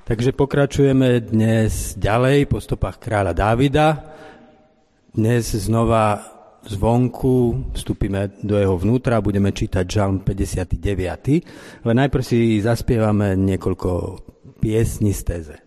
Takže pokračujeme dnes ďalej po stopách kráľa Dávida. Dnes znova zvonku vstúpime do jeho vnútra, budeme čítať Žalm 59. Ale najprv si zaspievame niekoľko piesní z téze.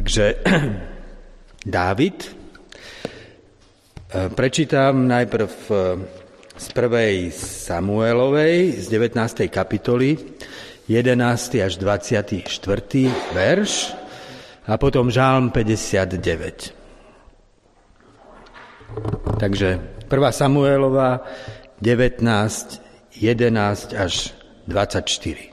Takže Dávid, prečítam najprv z 1. Samuelovej, z 19. kapitoly, 11. až 24. verš a potom Žalm 59. Takže 1. Samuelova 19, 11 až 24.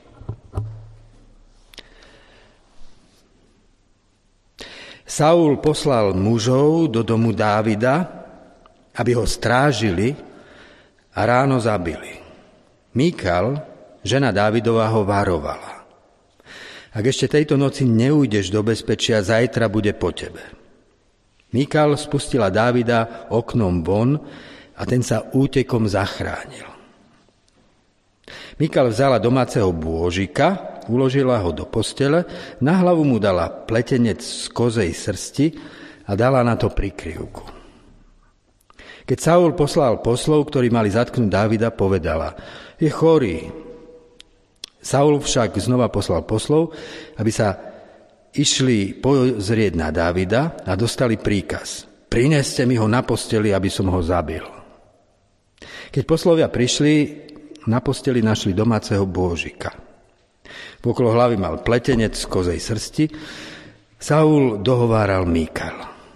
Saul poslal mužov do domu Dávida, aby ho strážili a ráno zabili. Míkal, žena Dávidova, ho varovala. Ak ešte tejto noci neujdeš do bezpečia, zajtra bude po tebe. Míkal spustila Dávida oknom von a ten sa útekom zachránil. Míkal vzala domáceho bôžika, uložila ho do postele, na hlavu mu dala pletenec z kozej srsti a dala na to prikryvku. Keď Saul poslal poslov, ktorí mali zatknúť Dávida, povedala: je chorý. Saul však znova poslal poslov, aby sa išli pozrieť na Dávida a dostali príkaz: prineste mi ho na posteli, aby som ho zabil. Keď poslovia prišli, na posteli našli domáceho bôžika. Okolo hlavy mal pletenec z kozej srsti. Saul dohováral Míkal: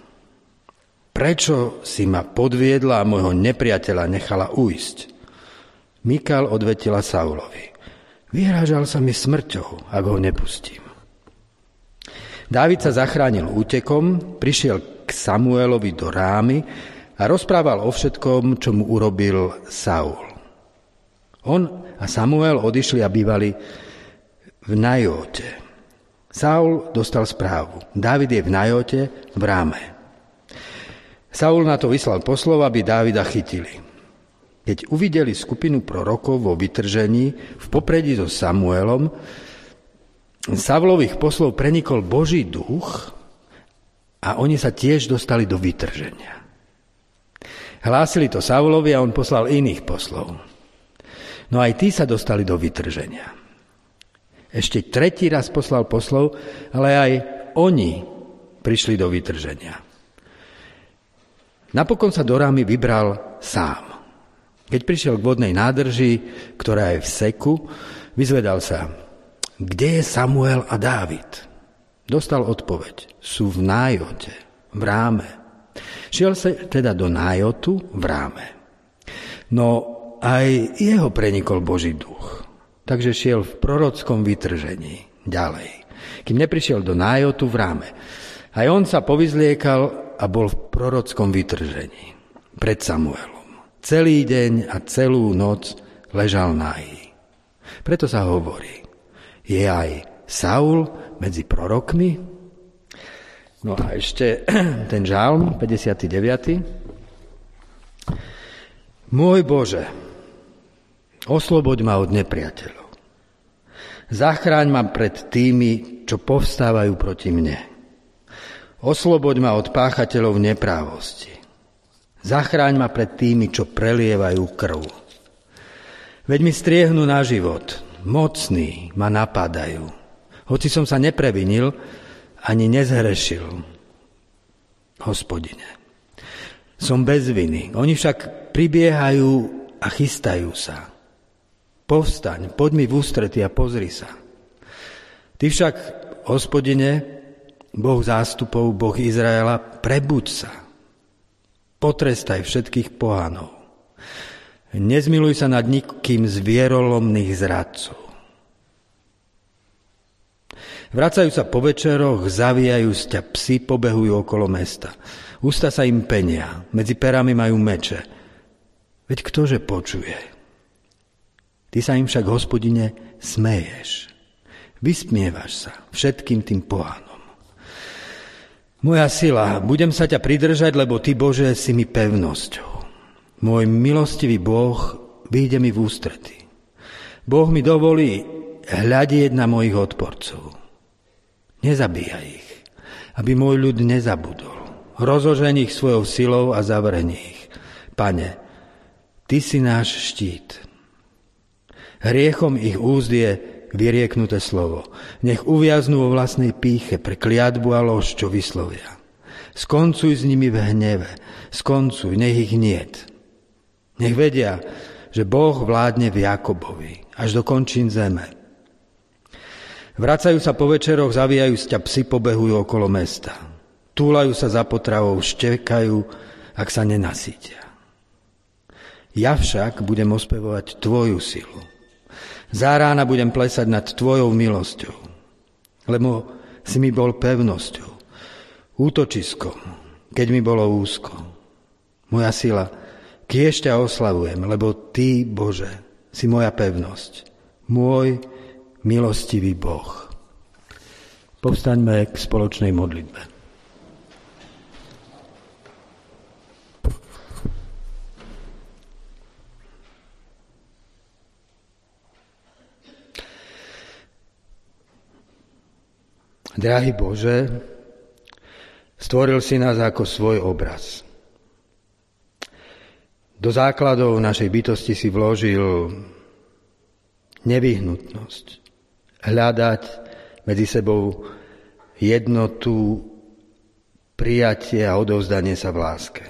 prečo si ma podviedla a môjho nepriateľa nechala ujsť? Míkal odvetila Saulovi: vyhrážal sa mi smrťou, ak ho nepustím. Dávid sa zachránil útekom, prišiel k Samuelovi do Rámy a rozprával o všetkom, čo mu urobil Saul. On a Samuel odišli a bývali v Najóte. Saul dostal správu: Dávid je v Najóte v Ráme. Saul na to vyslal poslov, aby Dávida chytili. Keď uvideli skupinu prorokov vo vytržení v popredí so Samuelom, Saulových poslov prenikol Boží duch a oni sa tiež dostali do vytrženia. Hlásili to Saulovi a on poslal iných poslov. No aj tí sa dostali do vytrženia. Ešte tretí raz poslal poslov, ale aj oni prišli do vytrženia. Napokon sa do Rámy vybral sám. Keď prišiel k vodnej nádrži, ktorá je v Seku, vyzvedal sa: kde je Samuel a Dávid? Dostal odpoveď: sú v Nájote, v Ráme. Šiel sa teda do Nájotu v Ráme. No aj jeho prenikol Boží duch. Takže šiel v prorockom vytržení ďalej, kým neprišiel do Nájotu v Ráme. Aj on sa povyzliekal a bol v prorockom vytržení pred Samuelom. Celý deň a celú noc ležal nahý. Preto sa hovorí: je aj Saul medzi prorokmi? No a ešte ten žalm 59. Môj Bože, osloboď ma od nepriateľov. Zachráň ma pred tými, čo povstávajú proti mne. Osloboď ma od páchateľov neprávosti. Zachráň ma pred tými, čo prelievajú krv. Veď mi striehnú na život, mocní ma napadajú. Hoci som sa neprevinil, ani nezhrešil. Hospodine, som bez viny. Oni však pribiehajú a chystajú sa. Povstaň, poď mi v ústrety a pozri sa. Ty však, Hospodine, Boh zástupov, Boh Izraela, prebuď sa. Potrestaj všetkých pohanov. Nezmiluj sa nad nikým z vierolomných zradcov. Vracajú sa po večeroch, zavíjajú ťa psi, pobehujú okolo mesta. Ústa sa im penia, medzi perami majú meče. Veď ktože počuje? Ty sa im však, Hospodine, smeješ. Vysmievaš sa všetkým tým pohanom. Moja sila, budem sa ťa pridržať, lebo Ty, Bože, si mi pevnosťou. Môj milostivý Boh vyjde mi v ústrety. Boh mi dovolí hľadieť na mojich odporcov. Nezabíjaj ich, aby môj ľud nezabudol. Rozožeń ich svojou silou a zavrhni ich. Pane, Ty si náš štít. Hriechom ich úst je vyrieknuté slovo. Nech uviaznú vo vlastnej pýche pre kliatbu a lož, čo vyslovia. Skoncuj s nimi v hneve, skoncuj, nech ich niet. Nech vedia, že Boh vládne v Jakobovi, až do končín zeme. Vracajú sa po večeroch, zavíjajú z ťa psi, pobehujú okolo mesta. Túlajú sa za potravou, štekajú, ak sa nenasítia. Ja však budem ospevovať tvoju silu. Zárána budem plesať nad tvojou milosťou, lebo si mi bol pevnosťou, útočiskom, keď mi bolo úzko. Moja sila, kiež ťa oslavujem, lebo ty, Bože, si moja pevnosť, môj milostivý Boh. Povstaňme k spoločnej modlitbe. Drahý Bože, stvoril si nás ako svoj obraz. Do základov našej bytosti si vložil nevyhnutnosť hľadať medzi sebou jednotu, prijatie a odovzdanie sa v láske.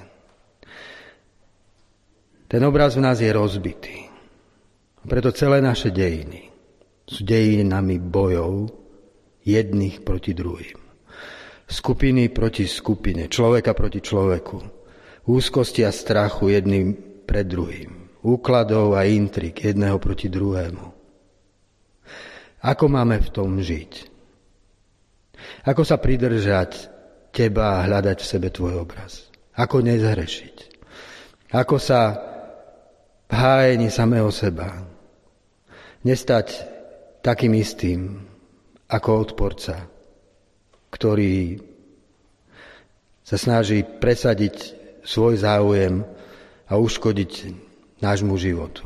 Ten obraz v nás je rozbitý. Preto celé naše dejiny sú dejinami bojov jedných proti druhým. Skupiny proti skupine, človeka proti človeku, úzkosti a strachu jedným pred druhým, úkladov a intrik jedného proti druhému. Ako máme v tom žiť? Ako sa pridržať teba a hľadať v sebe tvoj obraz? Ako nezhrešiť? Ako sa v hájení samého seba nestať takým istým ako odporca, ktorý sa snaží presadiť svoj záujem a uškodiť nášmu životu.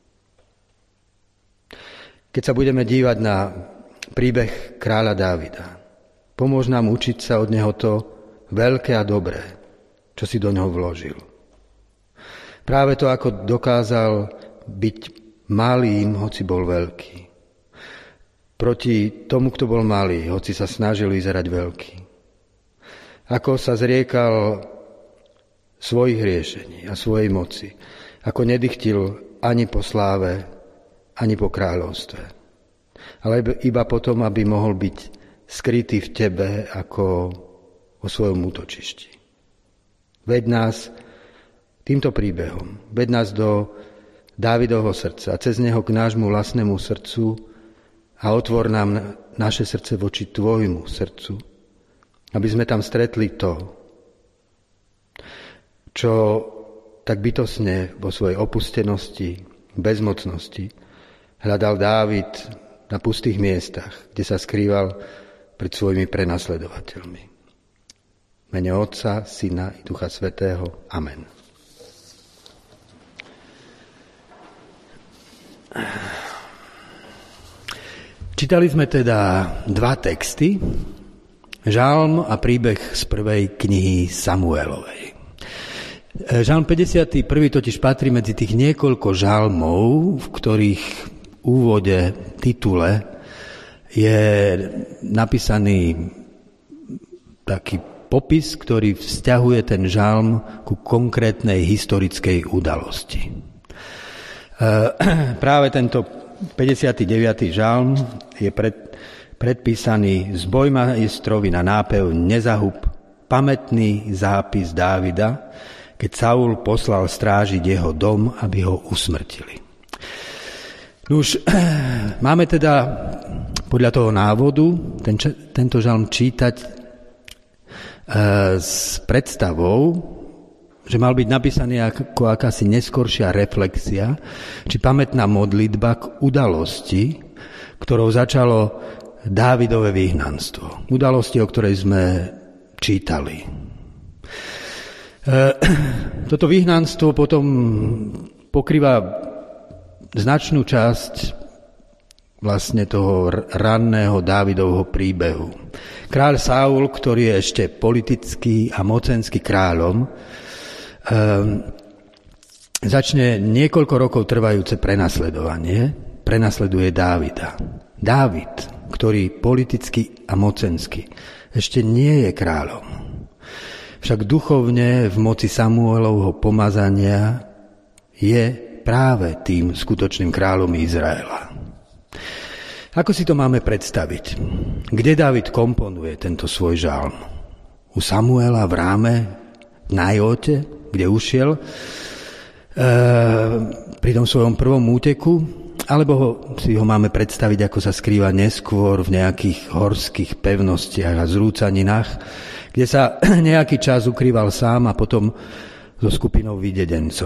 Keď sa budeme dívať na príbeh kráľa Dávida, pomôž nám učiť sa od neho to veľké a dobré, čo si do neho vložil. Práve to, ako dokázal byť malým, hoci bol veľký. Proti tomu, kto bol malý, hoci sa snažil vyzerať veľký. Ako sa zriekal svojich riešení a svojej moci. Ako nedychtil ani po sláve, ani po kráľovstve. Ale iba potom, aby mohol byť skrytý v tebe ako vo svojom útočišti. Veď nás týmto príbehom, veď nás do Dávidovho srdca a cez neho k nášmu vlastnému srdcu a otvor nám naše srdce voči tvojmu srdcu, aby sme tam stretli to, čo tak bytostne vo svojej opustenosti, bezmocnosti hľadal Dávid na pustých miestach, kde sa skrýval pred svojimi prenasledovateľmi. V mene Otca, Syna i Ducha Svätého. Amen. Čítali sme teda dva texty, žalm a príbeh z prvej knihy Samuelovej. Žalm 51. totiž patrí medzi tých niekoľko žalmov, v ktorých úvode, titule je napísaný taký popis, ktorý vzťahuje ten žalm ku konkrétnej historickej udalosti. Práve tento 59. žalm je predpísaný zboj majstrovi na nápev Nezahub, pamätný zápis Dávida, keď Saul poslal strážiť jeho dom, aby ho usmrtili. Už máme teda podľa toho návodu tento žalm čítať s predstavou, že mal byť napísaný ako akási neskoršia reflexia, či pamätná modlitba k udalosti, ktorou začalo Dávidové vyhnanstvo. Udalosti, o ktorej sme čítali. Toto vyhnanstvo potom pokrýva značnú časť vlastne toho ranného Dávidovho príbehu. Kráľ Saul, ktorý je ešte politický a mocenský kráľom, začne niekoľko rokov trvajúce prenasledovanie, prenasleduje Dávida. Dávid, ktorý politicky a mocensky ešte nie je kráľom, však duchovne v moci Samuelovho pomazania je práve tým skutočným kráľom Izraela. Ako si to máme predstaviť? Kde Dávid komponuje tento svoj žalm? U Samuela v Ráme, v Najote, kde ušiel pri tom svojom prvom úteku, alebo si ho máme predstaviť, ako sa skrýva neskôr v nejakých horských pevnostiach a zrúcaninách, kde sa nejaký čas ukrýval sám a potom so skupinou videdencov.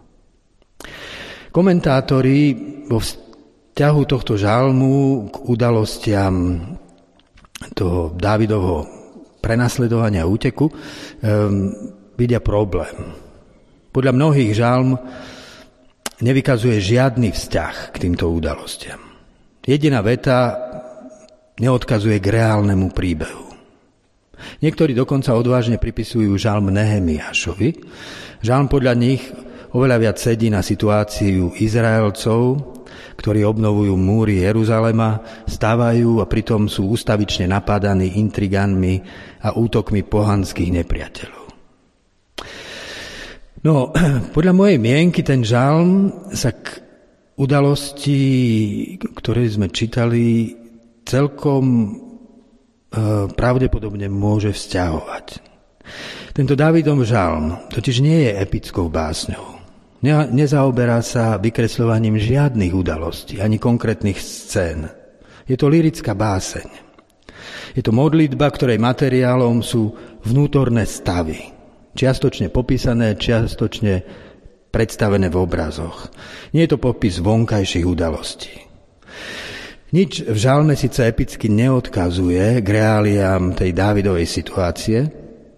Komentátori vo vzťahu tohto žalmu k udalostiam toho Dávidovho prenasledovania a úteku vidia problém. Podľa mnohých žalm nevykazuje žiadny vzťah k týmto udalostiam. Jediná veta neodkazuje k reálnemu príbehu. Niektorí dokonca odvážne pripisujú žalm Nehemiášovi. Žalm podľa nich oveľa viac sedí na situáciu Izraelcov, ktorí obnovujú múry Jeruzalema, stavajú a pritom sú ustavične napádaní intrigánmi a útokmi pohanských nepriateľov. No, podľa mojej mienky ten žalm sa k udalosti, ktoré sme čítali, celkom pravdepodobne môže vzťahovať. Tento Dávidov žalm totiž nie je epickou básňou. Nezaoberá sa vykresľovaním žiadnych udalostí, ani konkrétnych scén. Je to lyrická báseň. Je to modlitba, ktorej materiálom sú vnútorné stavy. Čiastočne popísané, čiastočne predstavené v obrazoch. Nie je to popis vonkajších udalostí. Nič v žalme síce epicky neodkazuje k reáliám tej Dávidovej situácie,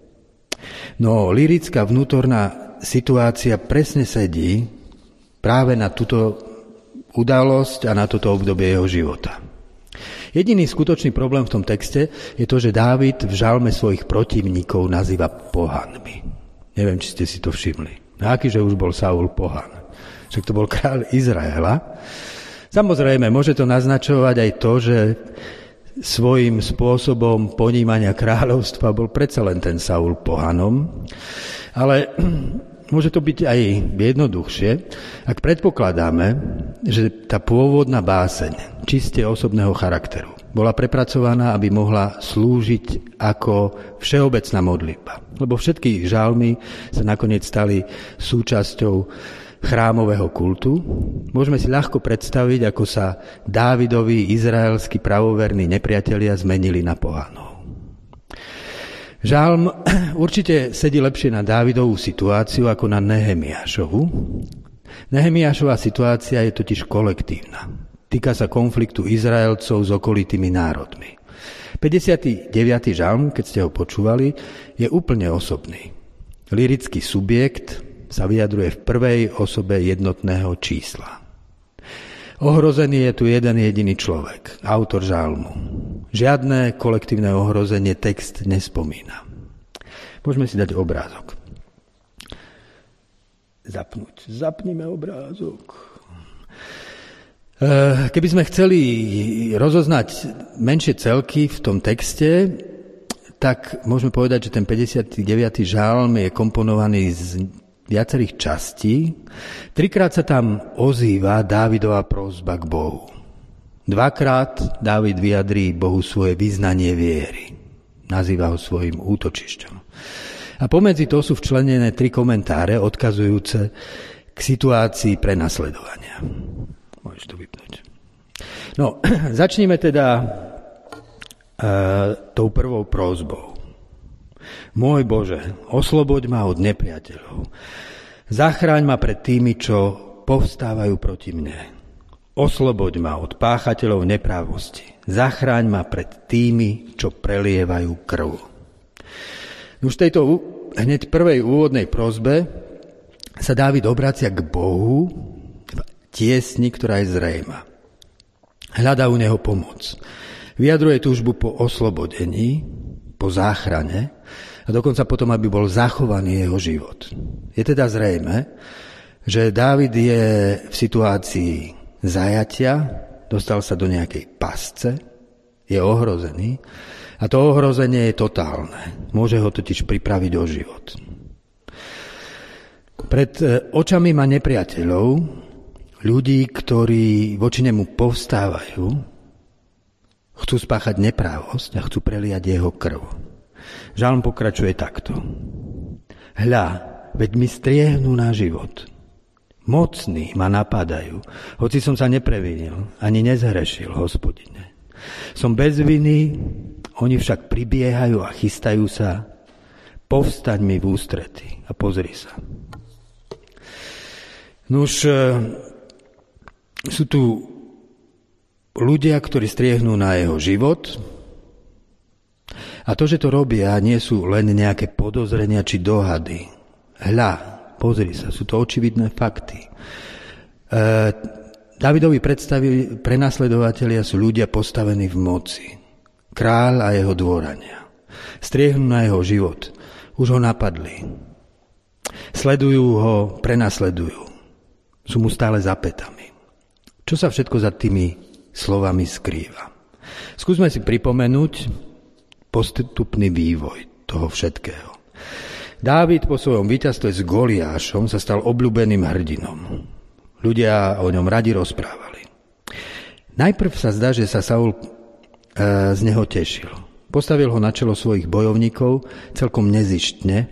no lyrická vnútorná situácia presne sedí práve na túto udalosť a na toto obdobie jeho života. Jediný skutočný problém v tom texte je to, že Dávid v žalme svojich protivníkov nazýva pohanmi. Neviem, či ste si to všimli. No akýže už bol Saul pohan? Však to bol kráľ Izraela. Samozrejme, môže to naznačovať aj to, že svojím spôsobom ponímania kráľovstva bol predsa len ten Saul pohanom, ale môže to byť aj jednoduchšie, ak predpokladáme, že tá pôvodná báseň čiste osobného charakteru bola prepracovaná, aby mohla slúžiť ako všeobecná modlitba. Lebo všetky žalmy sa nakoniec stali súčasťou chrámového kultu. Môžeme si ľahko predstaviť, ako sa Dávidovi izraelskí pravoverní nepriatelia zmenili na pohanov. Žalm určite sedí lepšie na Dávidovú situáciu ako na Nehemiášovu. Nehemiášova situácia je totiž kolektívna. Týka sa konfliktu Izraelcov s okolitými národmi. 59. žalm, keď ste ho počúvali, je úplne osobný. Lyrický subjekt sa vyjadruje v prvej osobe jednotného čísla. Ohrozený je tu jeden jediný človek, autor žalmu. Žiadne kolektívne ohrozenie text nespomína. Môžeme si dať obrázok. Zapnime obrázok. Keby sme chceli rozoznať menšie celky v tom texte, tak môžeme povedať, že ten 59. žalm je komponovaný z viacerých častí. Trikrát sa tam ozýva Dávidova prosba k Bohu. Dvakrát Dávid vyjadrí Bohu svoje vyznanie viery. Nazýva ho svojim útočišťom. A pomedzi to sú včlenené 3 komentáre odkazujúce k situácii prenasledovania. Môžeš to vypnúť. No, začnime teda tou prvou prosbou. Môj Bože, osloboď ma od nepriateľov. Zachráň ma pred tými, čo povstávajú proti mne. Osloboď ma od páchateľov neprávosti. Zachráň ma pred tými, čo prelievajú krv. Už v tejto hneď prvej úvodnej prosbe sa Dávid obracia k Bohu v tiesni, ktorá je zrejma. Hľadá u neho pomoc. Vyjadruje túžbu po oslobodení, po záchrane a dokonca potom, aby bol zachovaný jeho život. Je teda zrejme, že Dávid je v situácii zajatia, dostal sa do nejakej pasce, je ohrozený a to ohrozenie je totálne. Môže ho totiž pripraviť o život. Pred očami má nepriateľov, ľudí, ktorí voči nemu povstávajú, chcú spáchať neprávosť a chcú preliať jeho krv. Žalm pokračuje takto. Hľa, veď mi striehnú na život. Mocní ma napadajú, hoci som sa neprevinil, ani nezhrešil, Hospodine. Som bez viny, oni však pribiehajú a chystajú sa, povstaň mi v ústrety a pozri sa. Nuž, sú tu ľudia, ktorí striehnú na jeho život a to, že to robia, nie sú len nejaké podozrenia či dohady. Hľa, pozri sa, sú to očividné fakty. Dávidovi prenasledovatelia sú ľudia postavení v moci. Kráľ a jeho dvorania. Striehnú na jeho život. Už ho napadli. Sledujú ho, prenasledujú. Sú mu stále za pätami. Čo sa všetko za tými slovami skrýva? Skúsme si pripomenúť postupný vývoj toho všetkého. Dávid po svojom víťazstve s Goliášom sa stal obľúbeným hrdinom. Ľudia o ňom radi rozprávali. Najprv sa zdá, že sa Saul z neho tešil. Postavil ho na čelo svojich bojovníkov celkom nezištne,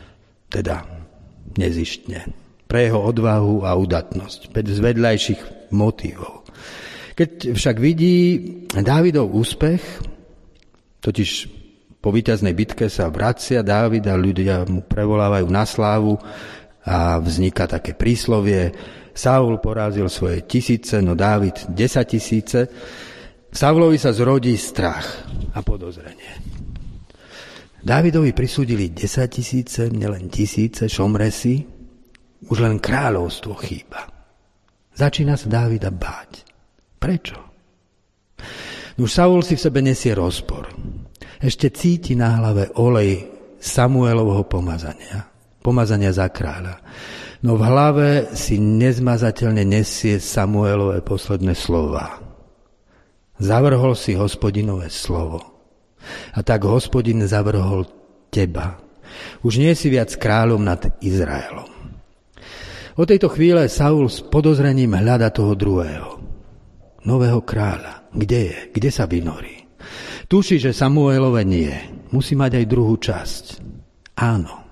pre jeho odvahu a udatnosť, bez vedľajších motívov. Keď však vidí Dávidov úspech, totiž po víťaznej bitke sa vracia Dávid a ľudia mu prevolávajú na slávu a vzniká také príslovie: Saul porazil svoje 1000, no Dávid 10 000. Saulovi sa zrodí strach a podozrenie. Dávidovi prisúdili 10 000, nielen 1000, šomresy, už len kráľovstvo chýba. Začína sa Dávida báť. Prečo? Už Saul si v sebe nesie rozpor. Ešte cíti na hlave olej Samuelovho pomazania za kráľa. No v hlave si nezmazateľne nesie Samuelové posledné slová. Zavrhol si Hospodinové slovo. A tak Hospodin zavrhol teba. Už nie si viac kráľom nad Izraelom. Od tejto chvíle Saul s podozrením hľada toho druhého, nového kráľa. Kde je? Kde sa vynorí? Tuší, že Samuelove nie. Musí mať aj druhú časť. Áno.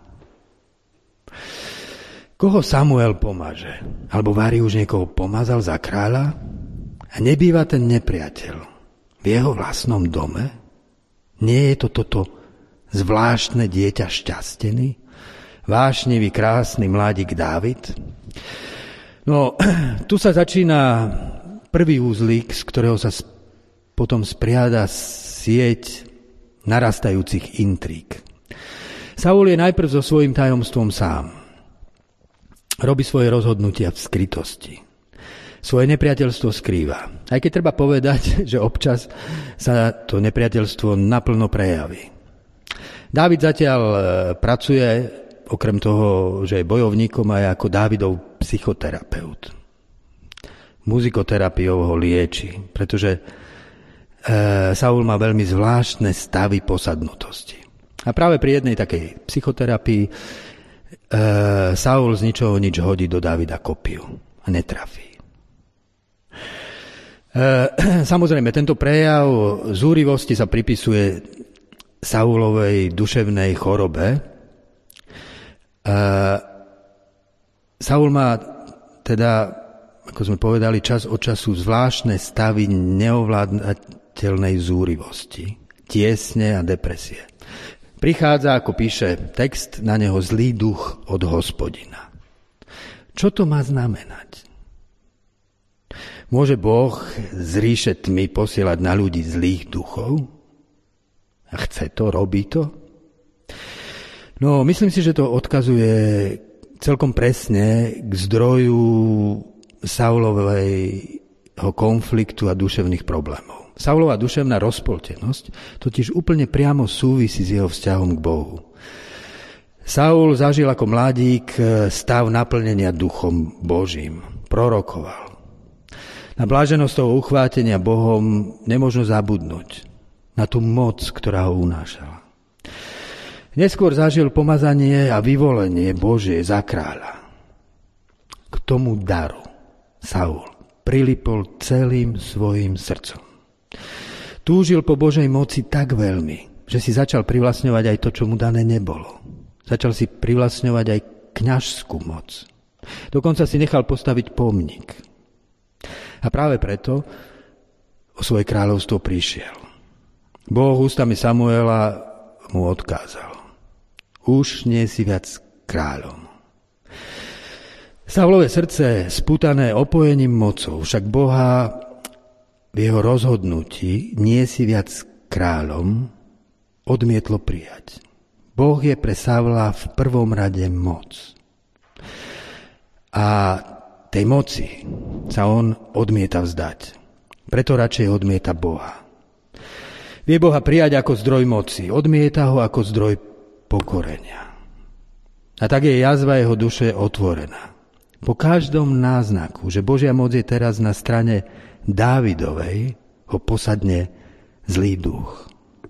Koho Samuel pomaže? Alebo Vári už niekoho pomazal za kráľa? A nebýva ten nepriateľ v jeho vlastnom dome? Nie je to toto zvláštne dieťa šťastený? Vášnivý, krásny mladík Dávid? No, tu sa začína prvý úzlík, z ktorého sa potom spriada sieť narastajúcich intríg. Saul je najprv so svojím tajomstvom sám. Robí svoje rozhodnutia v skrytosti. Svoje nepriateľstvo skrýva. Aj keď treba povedať, že občas sa to nepriateľstvo naplno prejaví. Dávid zatiaľ pracuje, okrem toho, že je bojovníkom, aj ako Dávidov psychoterapeut. Muzikoterapiou ho lieči, pretože Saul má veľmi zvláštne stavy posadnutosti. A práve pri jednej takej psychoterapii Saul z ničoho nič hodí do Dávida kopiu a netrafí. Samozrejme, tento prejav zúrivosti sa pripisuje Saulovej duševnej chorobe. Saul má teda, ako sme povedali, čas od času zvláštne stavy neovládateľnej zúrivosti, tiesne a depresie. Prichádza, ako píše text, na neho zlý duch od Hospodina. Čo to má znamenať? Môže Boh z ríše tmy posielať na ľudí zlých duchov? A chce to, robí to? No, myslím si, že to odkazuje celkom presne k zdroju Saulového konfliktu a duševných problémov. Saulova duševná rozpoltenosť totiž úplne priamo súvisí s jeho vzťahom k Bohu. Saul zažil ako mladík stav naplnenia duchom Božím. Prorokoval. Na bláženosť toho uchvátenia Bohom nemožno zabudnúť. Na tú moc, ktorá ho unášala. Neskôr zažil pomazanie a vyvolenie Božie za kráľa. K tomu daru Saul prilipol celým svojim srdcom. Túžil po Božej moci tak veľmi, že si začal privlastňovať aj to, čo mu dané nebolo. Začal si privlastňovať aj kňažskú moc. Dokonca si nechal postaviť pomník. A práve preto o svoje kráľovstvo prišiel. Boh ústami Samuela mu odkázal: už nie si viac kráľom. Saulové srdce, spútané opojením mocou, však Boha v jeho rozhodnutí nie si viac kráľom, odmietlo prijať. Boh je pre Saula v prvom rade moc. A tej moci sa on odmieta vzdať. Preto radšej odmieta Boha. Vie Boha prijať ako zdroj moci, odmieta ho ako zdroj pokorenia. A tak je jazva jeho duše otvorená. Po každom náznaku, že Božia moc je teraz na strane Dávidovej, ho posadne zlý duch.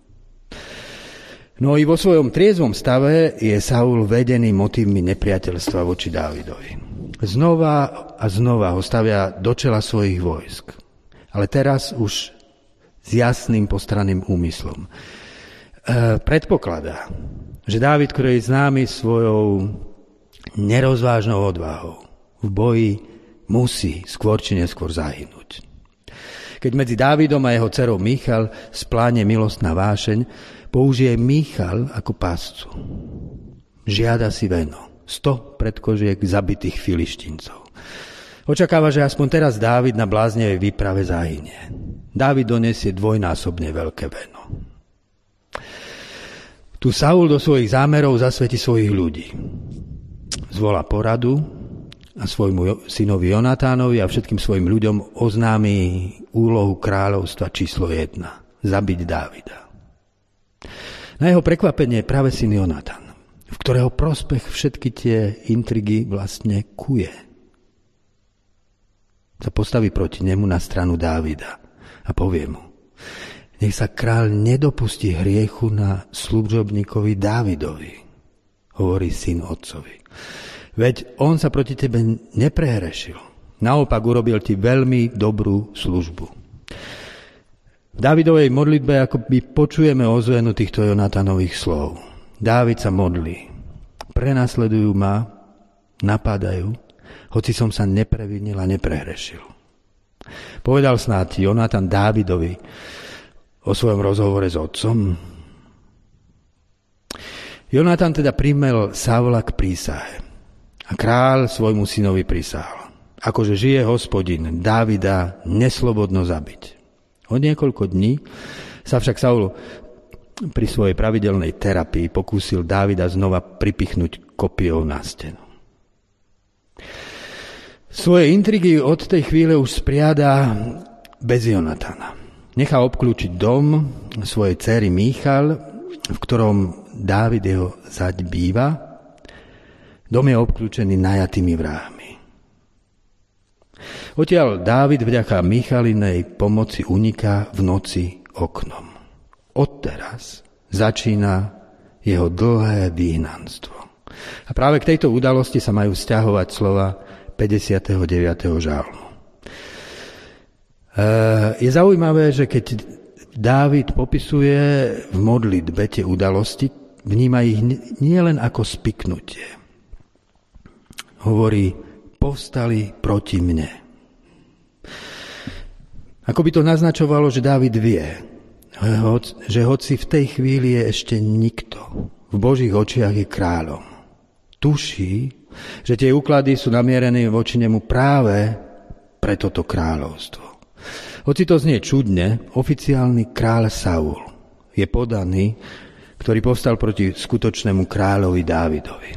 No i vo svojom triezvom stave je Saul vedený motívmi nepriateľstva voči Dávidovi. Znova a znova ho stavia do čela svojich vojsk. Ale teraz už s jasným postranným úmyslom. Predpokladá, že Dávid, ktorý je známy svojou nerozvážnou odvahou, v boji musí skôr či neskôr zahynúť. Keď medzi Dávidom a jeho dcerou Michal spláne milostná vášeň, použije Michal ako páscu. Žiada si veno, 100 predkožiek zabitých Filištíncov. Očakáva, že aspoň teraz Dávid na bláznevej výprave zahynie. Dávid donesie dvojnásobne veľké veno. Tu Saul do svojich zámerov zasvetí svojich ľudí. Zvolá poradu a svojmu synovi Jonatánovi a všetkým svojim ľuďom oznámi úlohu kráľovstva číslo 1. Zabiť Dávida. Na jeho prekvapenie je práve syn Jonatán, v ktorého prospech všetky tie intrigy vlastne kuje. Sa postaví proti nemu na stranu Dávida a povie mu: nech sa kráľ nedopustí hriechu na služobníkovi Dávidovi, hovorí syn otcovi. Veď on sa proti tebe neprehrešil. Naopak urobil ti veľmi dobrú službu. V Dávidovej modlitbe akoby počujeme ozvenu týchto Jonatánových slov. Dávid sa modlí: prenasledujú ma, napadajú, hoci som sa neprevinil a neprehrešil. Povedal snáď Jonatán Dávidovi o svojom rozhovore s otcom. Jonatán teda primel Saula k prísahe a kráľ svojmu synovi prisahal: akože žije Hospodin, Dávida neslobodno zabiť. O niekoľko dní sa však Saul pri svojej pravidelnej terapii pokúsil Dávida znova pripichnúť kopijou na stenu. Svoje intrigy od tej chvíle už spriada bez Jonatána. Nechá obklúčiť dom svojej dcery Michal, v ktorom Dávid jeho zať býva. Dom je obklúčený najatými vrahmi. Odtiaľ Dávid vďaka Michalinej pomoci uniká v noci oknom. Odteraz začína jeho dlhé vyhnanstvo. A práve k tejto udalosti sa majú vzťahovať slova 59. žalmu. Je zaujímavé, že keď Dávid popisuje v modlitbe tie udalosti, vníma ich nielen ako spiknutie. Hovorí: povstali proti mne. Ako by to naznačovalo, že Dávid vie, že hoci v tej chvíli je ešte nikto, v Božích očiach je kráľom. Tuší, že tie úklady sú namierené voči nemu práve pre toto kráľovstvo. Hoci to znie čudne, oficiálny kráľ Saul je podaný, ktorý povstal proti skutočnému kráľovi Dávidovi.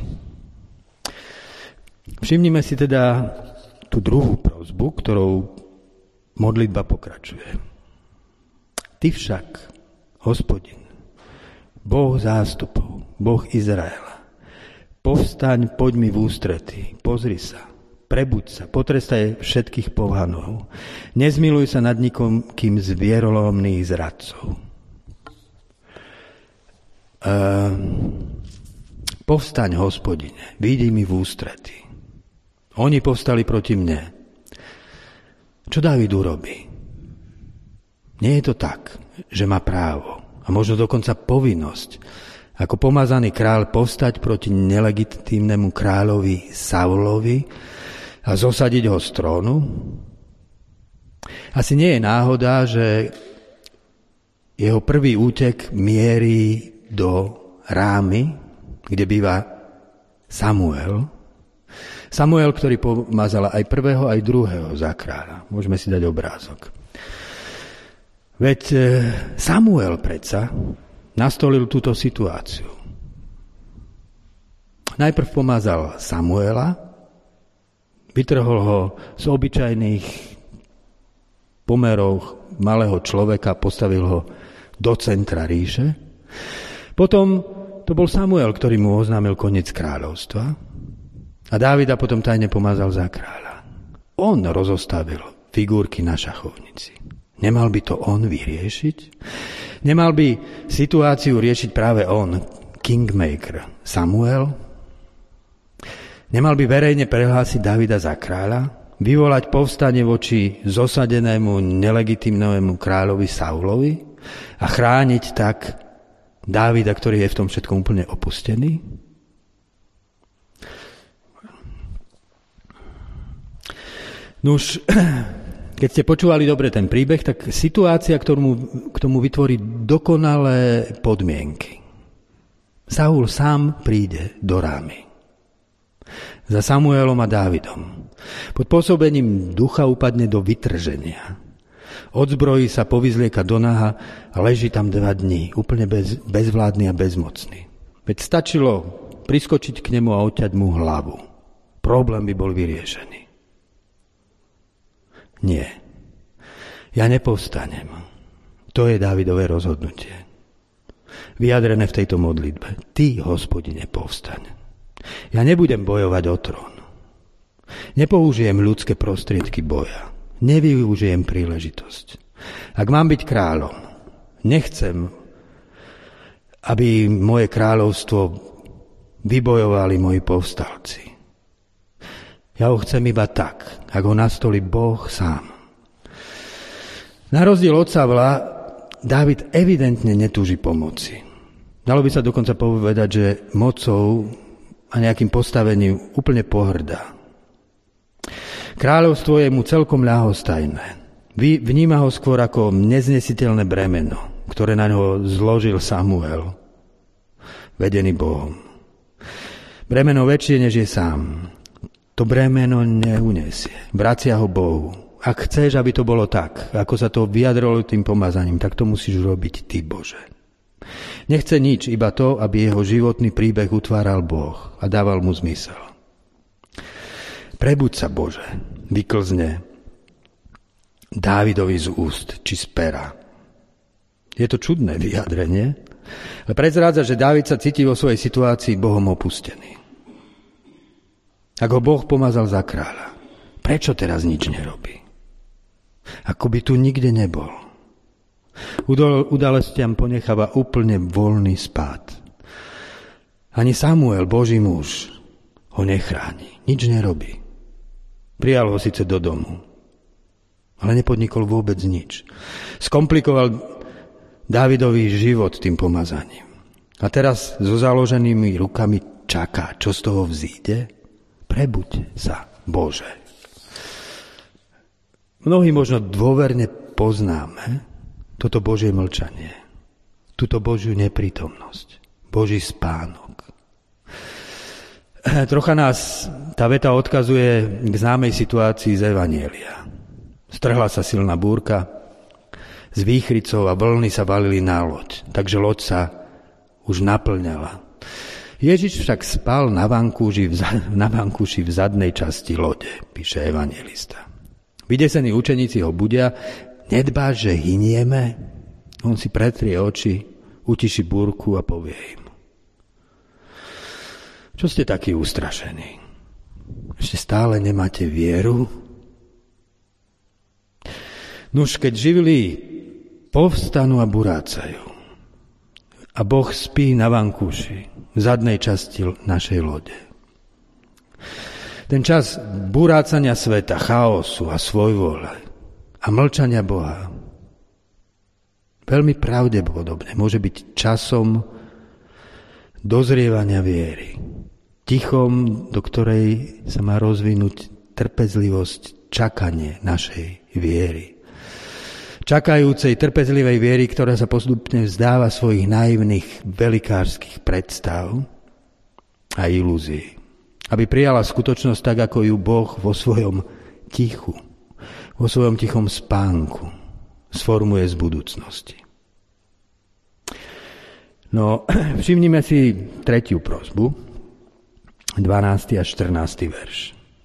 Všimnime si teda tú druhú prosbu, ktorou modlitba pokračuje. Ty však, Hospodin, Boh zástupov, Boh Izraela, povstaň, poď mi v ústrety, pozri sa, Prebuď sa, potrestaj všetkých pohanov. Nezmiluj sa nad nikým z vierolomných zradcov. Povstaň, Hospodine, vyjdi mi v ústrety. Oni povstali proti mne. Čo Dávid urobí? Nie je to tak, že má právo a možno dokonca povinnosť ako pomazaný kráľ povstať proti nelegitímnemu kráľovi Saulovi a zosadiť ho z trónu? Asi nie je náhoda, že jeho prvý útek mierí do Rámy, kde býva Samuel. Samuel, ktorý pomazal aj prvého, aj druhého za kráľa. Môžeme si dať obrázok. Veď Samuel predsa nastolil túto situáciu. Najprv pomazal Samuela, vytrhol ho z obyčajných pomerov malého človeka, postavil ho do centra ríše. Potom to bol Samuel, ktorý mu oznámil koniec kráľovstva a Dávida potom tajne pomazal za kráľa. On rozostavil figurky na šachovnici. Nemal by to on vyriešiť? Nemal by situáciu riešiť práve on, kingmaker Samuel? Nemal by verejne prehlásiť Dávida za kráľa? Vyvolať povstanie voči zosadenému nelegitímnemu kráľovi Saulovi? A chrániť tak Dávida, ktorý je v tom všetkom úplne opustený? Nuž, keď ste počúvali dobre ten príbeh, tak situácia, k tomu vytvorí dokonalé podmienky. Saul sám príde do Rámy za Samuelom a Dávidom. Pod pôsobením ducha upadne do vytrženia. Odzbrojí sa, povyzlieka do naha a leží tam 2 dní, úplne bezvládny a bezmocný. Veď stačilo priskočiť k nemu a odťať mu hlavu. Problém by bol vyriešený. Nie. Ja nepovstanem. To je Dávidové rozhodnutie. Vyjadrené v tejto modlitbe. Ty, Hospodine, povstaň. Ja nebudem bojovať o trón. Nepoužijem ľudské prostriedky boja. Nevyužijem príležitosť. Ak mám byť kráľom, nechcem, aby moje kráľovstvo vybojovali moji povstalci. Ja ho chcem iba tak, ako ho nastolí Boh sám. Na rozdiel od Saula, Dávid evidentne netúži pomoci. Dalo by sa dokonca povedať, že mocou a nejakým postavením úplne pohrdá. Kráľovstvo je mu celkom ľahostajné. Vníma ho skôr ako neznesiteľné bremeno, ktoré na ňo zložil Samuel, vedený Bohom. Bremeno väčšie, než je sám. To bremeno neunesie. Vracia ho Bohu. Ak chceš, aby to bolo tak, ako sa to vyjadrilo tým pomazaním, tak to musíš robiť ty, Bože. Nechce nič, iba to, aby jeho životný príbeh utváral Boh a dával mu zmysel. Prebuď sa, Bože, vyklzne Dávidovi z úst či z pera. Je to čudné vyjadrenie, ale prezrádza, že Dávid sa cíti vo svojej situácii Bohom opustený. Ak ho Boh pomazal za kráľa, prečo teraz nič nerobí? Ako by tu nikde nebol. Udalostiam ponecháva úplne voľný spád. Ani Samuel, Boží muž, ho nechráni, nič nerobí. Prijal ho síce do domu, ale nepodnikol vôbec nič. Skomplikoval Dávidový život tým pomazaním. A teraz so založenými rukami čaká, čo z toho vzíde. Prebuď sa, Bože. Mnohí možno dôverne poznáme toto Božie mlčanie, túto Božiu neprítomnosť, Boží spánok. Trocha nás tá veta odkazuje k známej situácii z Evanjelia. Strhla sa silná búrka s výchricou a vlny sa valili na loď, takže loď sa už naplňala. Ježiš však spal na vankúši v zadnej časti lode, píše evanjelista. Vydesení učeníci ho budia, nedbáš, že hynieme? On si pretrie oči, utiší búrku a povie im: Čo ste takí ustrašení? Ešte stále nemáte vieru? Nuž, keď živly povstanú a burácajú a Boh spí na vankúši v zadnej časti našej lode. Ten čas burácania sveta, chaosu a svojvôle a mlčania Boha veľmi pravdepodobne môže byť časom dozrievania viery. Tichom, do ktorej sa má rozvinúť trpezlivosť, čakanie našej viery. Čakajúcej, trpezlivej viery, ktorá sa postupne vzdáva svojich naivných velikárskych predstav a ilúzií. Aby prijala skutočnosť tak, ako ju Boh vo svojom tichu, vo svojom tichom spánku sformuje z budúcnosti. No, všimnime si 3. prosbu, 12. a 14. verš.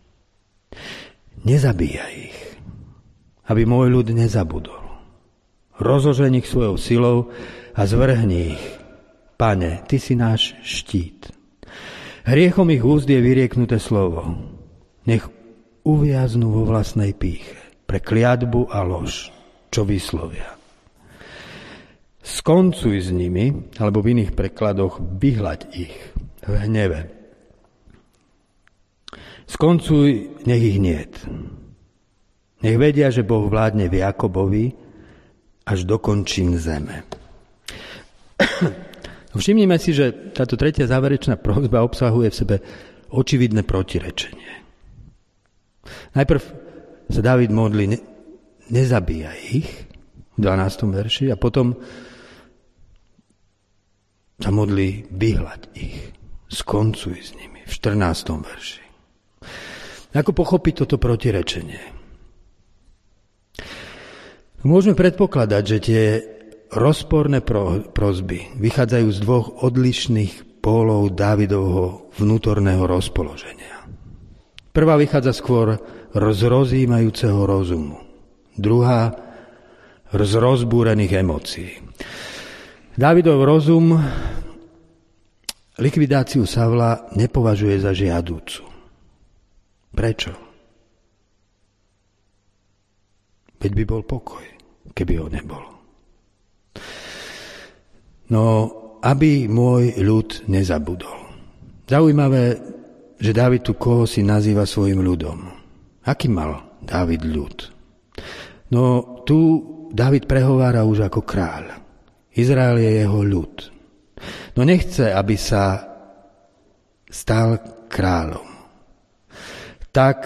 Nezabíjaj ich, aby môj ľud nezabudol. Rozoženi ich svojou silou a zvrhni ich. Pane, Ty si náš štít. Hriechom ich úst je vyrieknuté slovo. Nech uviaznú vo vlastnej pýche pre kliatbu a lož, čo vyslovia. Skoncuj s nimi, alebo v iných prekladoch vyhľaď ich v hneve. Skoncuj, nech ich niet. Nech vedia, že Boh vládne v Jakobovi až do končín zeme. Všimnime si, že táto tretia záverečná prosba obsahuje v sebe očividné protirečenie. Najprv sa Dávid modlí, nezabíjaj ich, v 12. verši, a potom sa modlí, vyhľaď ich, skoncuj s nimi, v 14. verši. Ako pochopiť toto protirečenie? Môžeme predpokladať, že tie rozporné prosby vychádzajú z dvoch odlišných pólov Dávidovho vnútorného rozpoloženia. Prvá vychádza skôr z rozjímajúceho rozumu, druhá z rozbúrených emócií. Dávidov rozum likvidáciu Savla nepovažuje za žiadúcu. Prečo? Veď by bol pokoj, keby ho nebol. No, aby môj ľud nezabudol. Zaujímavé, že Dávid tu koho si nazýva svojim ľudom. Aký mal Dávid ľud? No, tu Dávid prehovára už ako kráľ. Izrael je jeho ľud. No nechce, aby sa stal kráľom. Tak,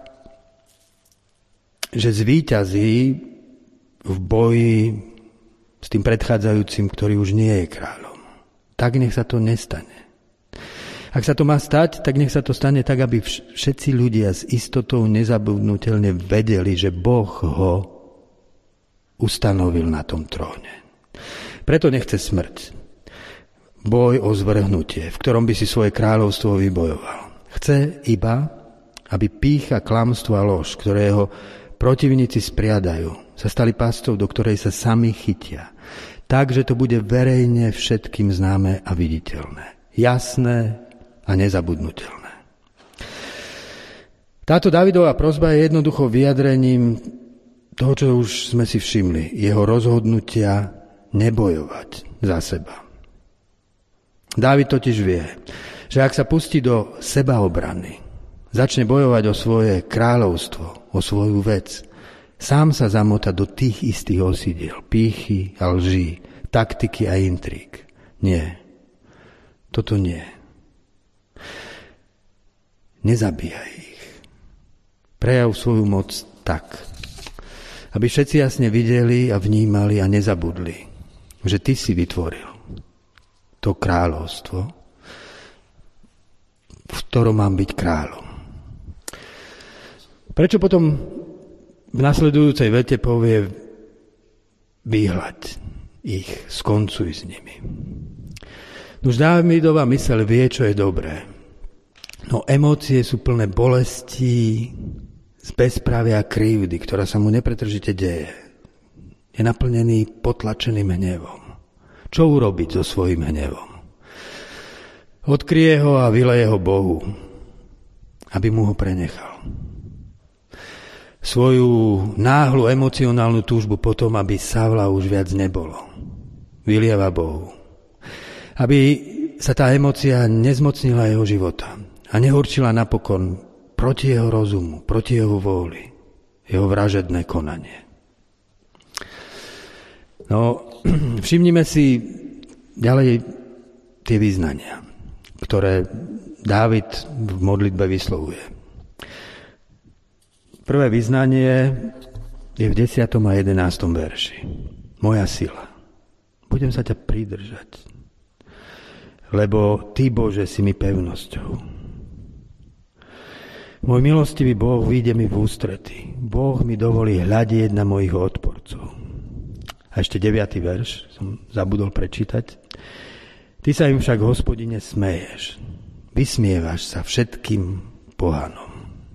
že zvíťazí v boji s tým predchádzajúcim, ktorý už nie je kráľom. Tak nech sa to nestane. Ak sa to má stať, tak nech sa to stane tak, aby všetci ľudia s istotou nezabudnutelne vedeli, že Boh ho ustanovil na tom tróne. Preto nechce smrť. Boj o zvrhnutie, v ktorom by si svoje kráľovstvo vybojoval. Chce iba, aby pýcha, klamstvo a lož, ktoré ho protivníci spriadajú, sa stali pastou, do ktorej sa sami chytia. Tak, že to bude verejne všetkým známe a viditeľné. Jasné a nezabudnutelné. Táto Dávidová prosba je jednoducho vyjadrením toho, čo už sme si všimli. Jeho rozhodnutia nebojovať za seba. Dávid totiž vie, že ak sa pustí do sebaobrany, začne bojovať o svoje kráľovstvo, o svoju vec, sám sa zamota do tých istých osidiel, pýchy a lží, taktiky a intrík. Nie. Toto nie. Nezabíjaj ich. Prejav svoju moc tak, aby všetci jasne videli a vnímali a nezabudli, že ty si vytvoril to kráľovstvo, v ktorom mám byť kráľom. Prečo potom v nasledujúcej vete povie vyhľaď ich, skoncuj s nimi. Už Dávidová myseľ vie, čo je dobré. No emócie sú plné bolesti, z bezprávia a krivdy, ktorá sa mu nepretržite deje. Je naplnený potlačeným hnevom. Čo urobiť so svojím hnevom? Odkryje ho a vyleje ho Bohu. aby mu ho prenechal. Svoju náhlu emocionálnu túžbu potom, aby Saula už viac nebolo, vylieva Bohu. Aby sa tá emócia nezmocnila jeho života a nehorčila napokon proti jeho rozumu, proti jeho vôli, jeho vražedné konanie. No, všimnime si ďalej tie vyznania, ktoré Dávid v modlitbe vyslovuje. Prvé vyznanie je v 10. a 11. verši. Moja sila. Budem sa ťa pridržať, lebo Ty, Bože, si mi pevnosťou. Môj milostivý Boh vyjde mi v ústrety. Boh mi dovolí hľadieť na mojich odporcov. A ešte 9. verš som zabudol prečítať. Ty sa im však, Hospodine, smeješ. Vysmievaš sa všetkým pohanom.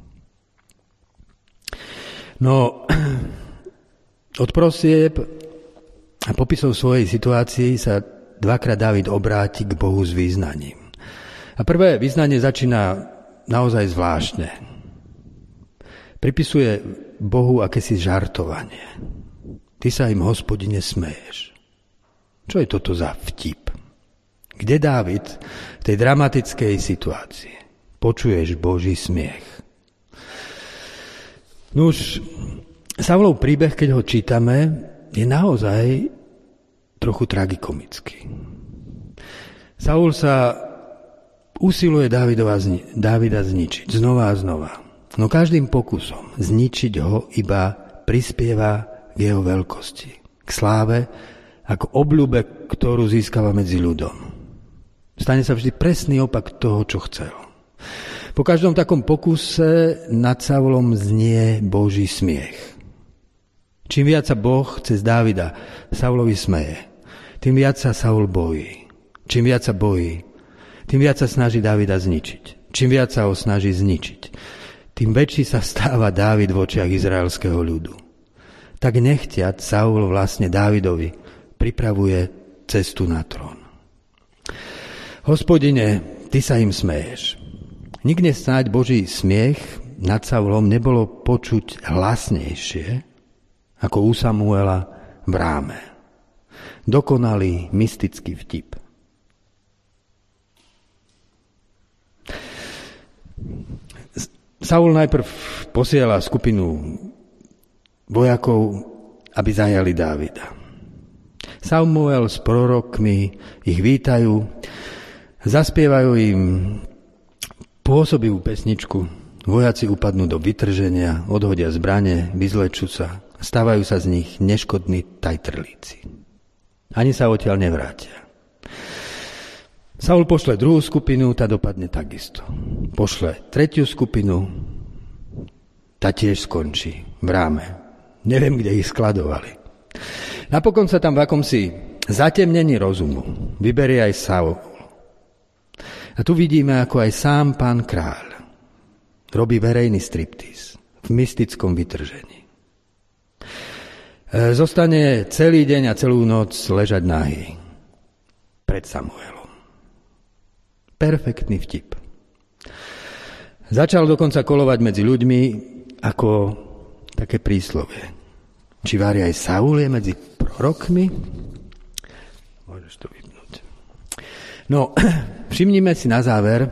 No, od prosieb a popisov svojej situácii sa dvakrát Dávid obráti k Bohu s význaním. A prvé význanie začína naozaj zvláštne. Pripisuje Bohu akési žartovanie. Ty sa im, Hospodine, smeješ. Čo je toto za vtip? Kde Dávid v tej dramatickej situácii počuješ Boží smiech? Nuž, Saulov príbeh, keď ho čítame, je naozaj trochu tragikomický. Saul sa usiluje Dávida zničiť znova a znova. No každým pokusom zničiť ho iba prispieva k jeho veľkosti, k sláve a k obľúbe, ktorú získava medzi ľudom. Stane sa vždy presný opak toho, čo chcel. Po každom takom pokuse nad Saulom znie Boží smiech. Čím viac sa Boh cez Dávida Saulovi smeje, tým viac sa Saul bojí. Čím viac sa bojí, tým viac sa snaží Dávida zničiť. Čím viac sa ho snaží zničiť, tým väčší sa stáva Dávid v očiach izraelského ľudu. Tak nechtiac Saul vlastne Dávidovi pripravuje cestu na trón. Hospodine, Ty sa im smeješ. Nikde snáď Boží smiech nad Saulom nebolo počuť hlasnejšie ako u Samuela v ráme. Dokonalý mystický vtip. Saul najprv posiela skupinu vojakov, aby zajali Dávida. Samuel s prorokmi ich vítajú, zaspievajú im pôsobivú pesničku, vojaci upadnú do vytrženia, odhodia zbrane, vyzlečú sa, stávajú sa z nich neškodní tajtrlíci. Ani sa odtiaľ nevrátia. Saul pošle druhú skupinu, tá dopadne takisto. Pošle tretiu skupinu, tá tiež skončí v ráme. Neviem, kde ich skladovali. Napokon sa tam v akomsi zatemnení rozumu vyberie aj Saul. A tu vidíme, ako aj sám pán kráľ robí verejný striptíz v mystickom vytržení. Zostane celý deň a celú noc ležať nahý pred Samuelom. Perfektný vtip. Začal dokonca kolovať medzi ľuďmi ako také príslovie. Či vári aj Saul je medzi prorokmi? Môžeš to vypnúť. No, všimnime si na záver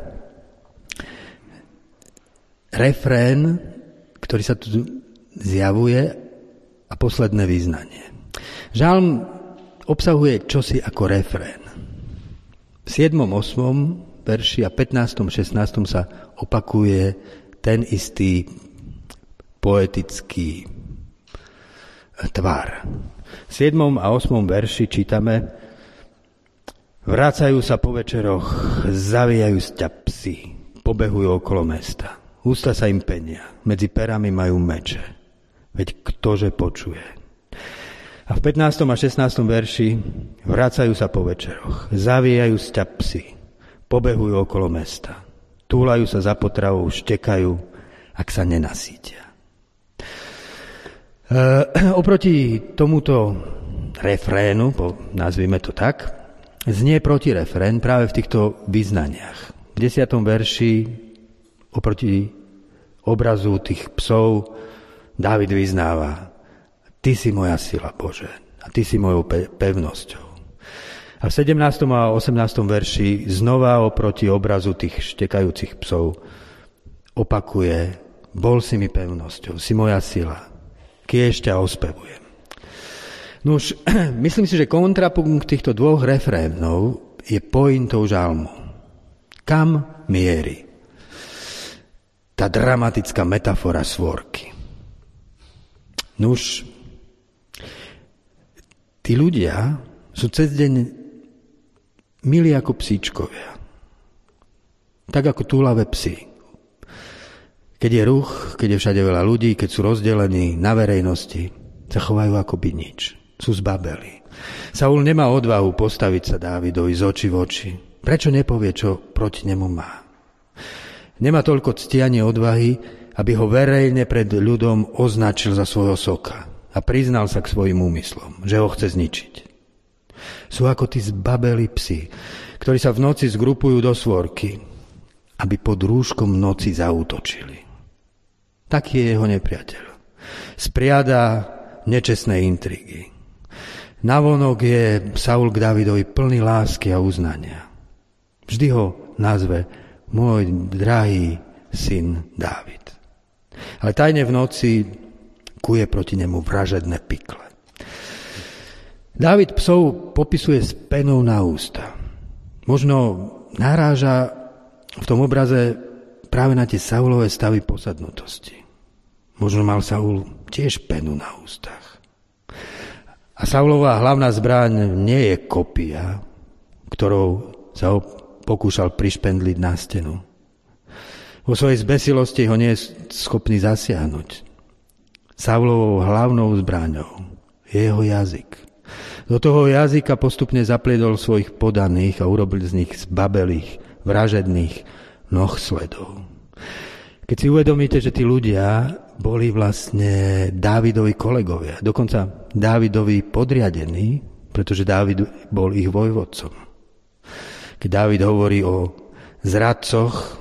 refrén, ktorý sa tu zjavuje a posledné vyznanie. Žalm obsahuje čosi ako refrén. V 7., 8. verši a 15., 16. sa opakuje ten istý poetický tvar. V 7. a 8. verši čítame: Vrácajú sa po večeroch, zavíjajú ťa psi, pobehujú okolo mesta. Ústa sa im penia, medzi perami majú meče. Veď ktože počuje? A v 15. a 16. verši: Vrácajú sa po večeroch, zavíjajú ťa psi, pobehujú okolo mesta. Túlajú sa za potravou, štekajú, ak sa nenasítia. Oproti tomuto refrénu, nazvime to tak, znie protirefrén práve v týchto vyznaniach. V 10. verši Oproti obrazu tých psov Dávid vyznáva: Ty si moja sila, Bože, a Ty si mojou pevnosťou. A v 17. a 18. verši znova oproti obrazu tých štekajúcich psov opakuje: Bol si mi pevnosťou, si moja sila, kiež ťa ospevujem. Nuž, myslím si, že kontrapunkt týchto dvoch refrénov je pointou žalmu. Kam mierí tá dramatická metafora svorky? Nuž, tí ľudia sú cez deň milí ako psíčkovia. Tak ako túlavé psi. Keď je ruch, keď je všade veľa ľudí, keď sú rozdelení na verejnosti, sa chovajú akoby nič. Sú zbabeli. Saul nemá odvahu postaviť sa Dávidovi z očí v oči. Prečo nepovie, čo proti nemu má? Nemá toľko cti ani odvahy, aby ho verejne pred ľudom označil za svojho soka a priznal sa k svojim úmyslom, že ho chce zničiť. Sú ako tí zbabeli psi, ktorí sa v noci zgrupujú do svorky, aby pod rúškom noci zaútočili. Taký je jeho nepriateľ. Spriada nečestné intrigy. Navonok je Saul k Dávidovi plný lásky a uznania. Vždy ho nazve môj drahý syn Dávid. Ale tajne v noci kuje proti nemu vražedné pikle. Dávid psov popisuje s penou na ústa. Možno naráža v tom obraze práve na tie Saulové stavy posadnutosti. Možno mal Saul tiež penu na ústach. A Saulová hlavná zbraň nie je kopia, ktorou sa ho pokúšal prišpendliť na stenu. Vo svojej zbesilosti ho nie je schopný zasiahnuť. Saulovou hlavnou zbraňou je jeho jazyk. Do toho jazyka postupne zapliedol svojich podaných a urobil z nich zbabelých, vražedných nohsledov. Keď si uvedomíte, že tí ľudia boli vlastne Dávidovi kolegovia, dokonca Dávidovi podriadení, pretože Dávid bol ich vojvodcom. Keď Dávid hovorí o zradcoch,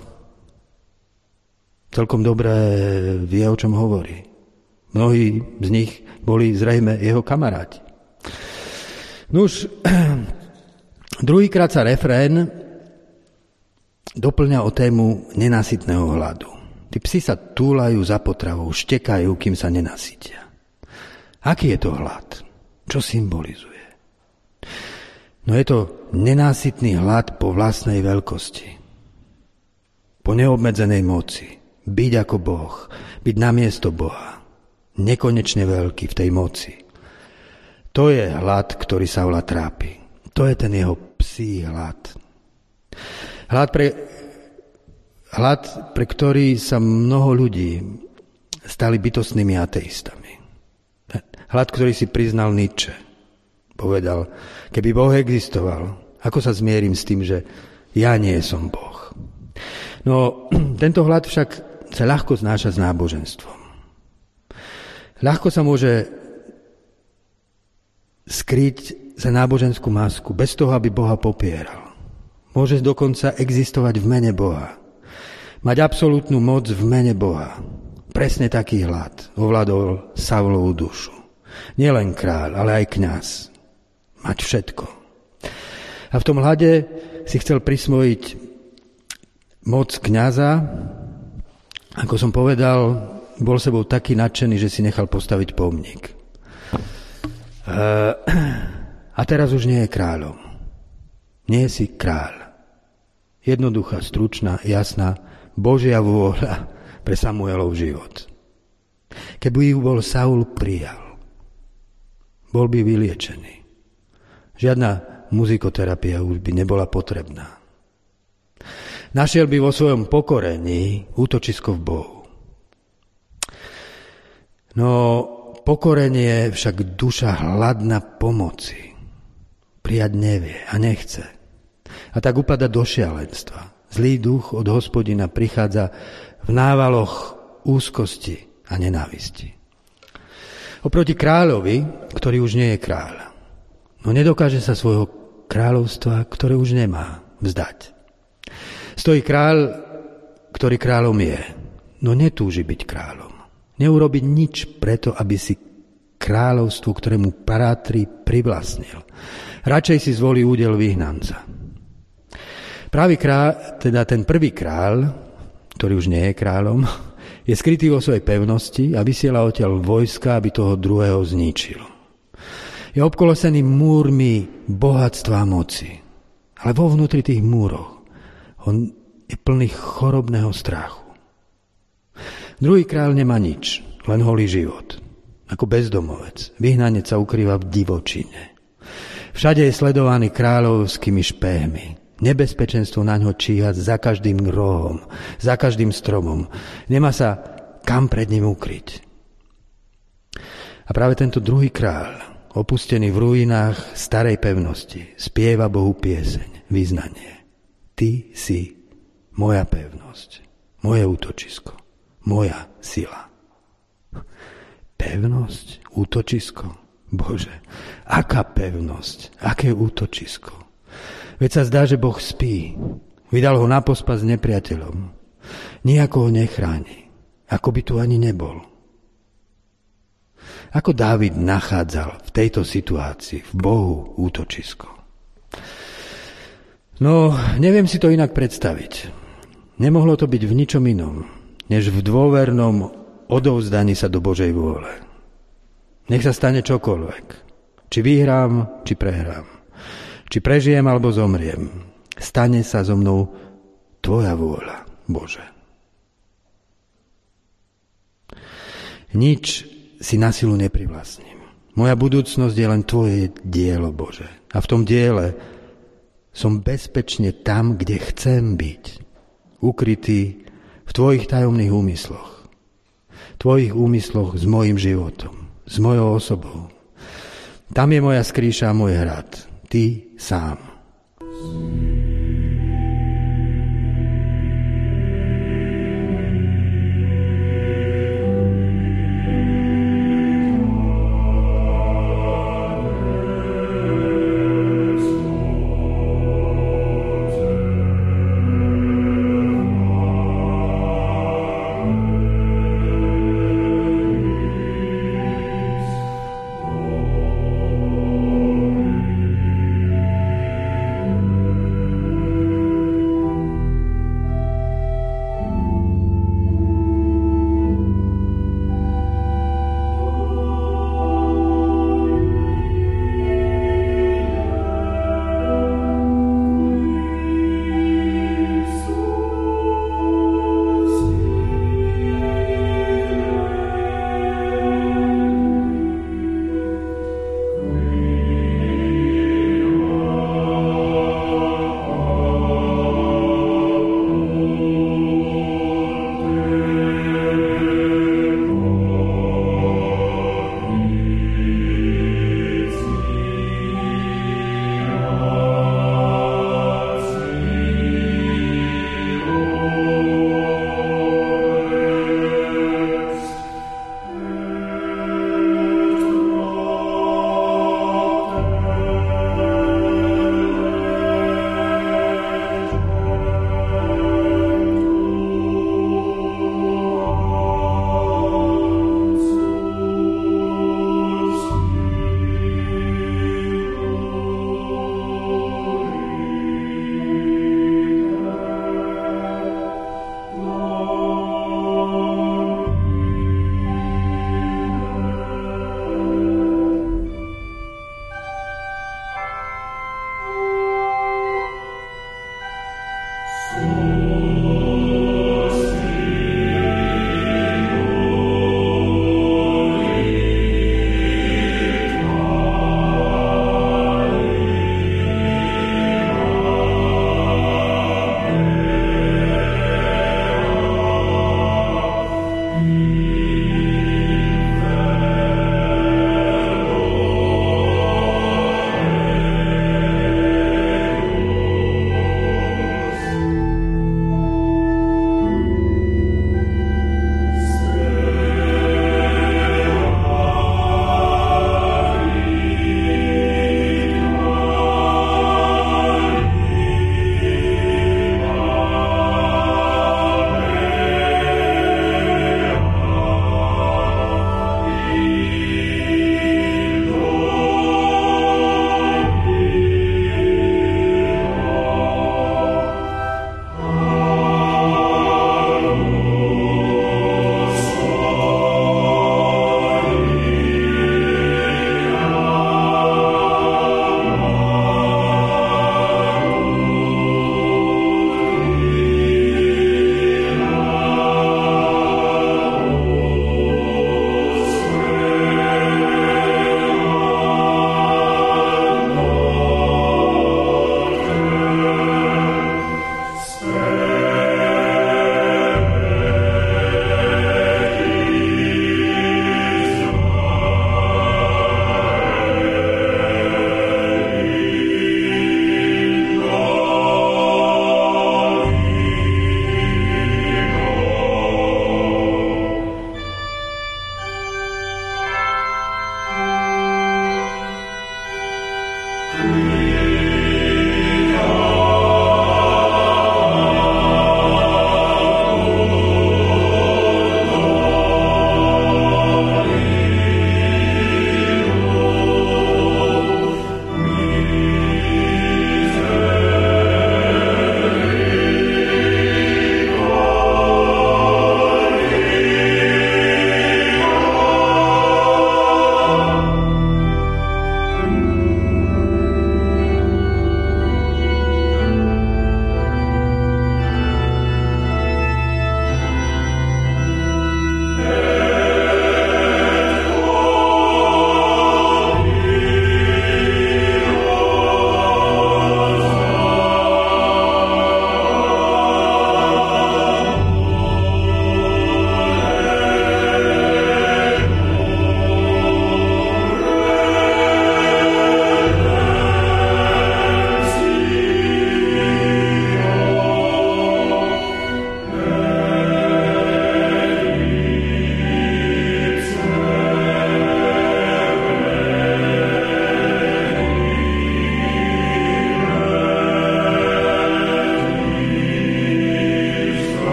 celkom dobre vie, o čom hovorí. Mnohí z nich boli zrejme jeho kamaráti. Nuž, druhýkrát sa refrén doplňa o tému nenasytného hladu. Tí psi sa túlajú za potravou, štekajú, kým sa nenasytia. Aký je to hlad? Čo symbolizuje? No je to nenásytný hlad po vlastnej veľkosti. Po neobmedzenej moci. Byť ako Boh. Byť namiesto Boha. Nekonečne veľký v tej moci. To je hlad, ktorý Saula trápi. To je ten jeho psí hlad. Hlad, pre ktorý sa mnoho ľudí stali bytostnými ateistami. Hlad, ktorý si priznal Nietzsche. Povedal, keby Boh existoval, ako sa zmierim s tým, že ja nie som Boh. No, tento hlad však sa ľahko znáša s náboženstvom. Ľahko sa môže skryť za náboženskú masku, bez toho, aby Boha popieral. Môže dokonca existovať v mene Boha. Mať absolútnu moc v mene Boha. Presne taký hlad ovládol Saulovú dušu. Nielen kráľ, ale aj kňaz. Mať všetko. A v tom hlade si chcel prisvojiť moc kňaza. Ako som povedal, bol sebou taký nadšený, že si nechal postaviť pomník. A teraz už nie je kráľom. Nie si kráľ. Jednoduchá, stručná, jasná Božia vôľa pre Samuelov život. Keby ju bol Saul prijal, bol by vyliečený. Žiadna muzikoterapia už by nebola potrebná. Našiel by vo svojom pokorení útočisko v Bohu. No, pokorenie však duša hladná pomoci. Prijať nevie a nechce. A tak upada do šialenstva. Zlý duch od Hospodina prichádza v návaloch úzkosti a nenávisti. Oproti kráľovi, ktorý už nie je kráľ. No nedokáže sa svojho kráľovstva, ktoré už nemá, vzdať. Stojí kráľ, ktorý kráľom je, no netúži byť kráľom. Neurobiť nič preto, aby si kráľovstvu, ktorému patrí, privlastnil. Radšej si zvolí údel vyhnanca. Pravý kráľ, teda ten prvý kráľ, ktorý už nie je kráľom, je skrytý vo svojej pevnosti a vysiela odtiaľ vojska, aby toho druhého zničil. Je obkolosený múrmi bohatstva a moci. Ale vo vnútri tých múrov on je plný chorobného strachu. Druhý kráľ nemá nič, len holý život. Ako bezdomovec. Vyhnanec sa ukrýva v divočine. Všade je sledovaný kráľovskými špéhmi. Nebezpečenstvo na ňo číha za každým rohom, za každým stromom. Nemá sa kam pred ním ukryť. A práve tento druhý kráľ, opustený v ruinách starej pevnosti, spieva Bohu pieseň, vyznanie. Ty si moja pevnosť, moje útočisko, moja sila. Pevnosť, útočisko, Bože, aká pevnosť, aké útočisko. Veď sa zdá, že Boh spí. Vydal ho na pospas s nepriateľom. Nijako ho nechráni. Ako by tu ani nebol. Ako Dávid nachádzal v tejto situácii v Bohu útočisko? No, neviem si to inak predstaviť. Nemohlo to byť v ničom inom, než v dôvernom odovzdaní sa do Božej vôle. Nech sa stane čokoľvek. Či vyhrám, či prehrám. Či prežijem, alebo zomriem. Stane sa so mnou tvoja vôľa, Bože. Nič si na silu neprivlastním. Moja budúcnosť je len tvoje dielo, Bože. A v tom diele som bezpečne tam, kde chcem byť. Ukrytý v tvojich tajomných úmysloch. Tvojich úmysloch s mojim životom, s mojou osobou. Tam je moja skrýša a môj hrad. Ty sám.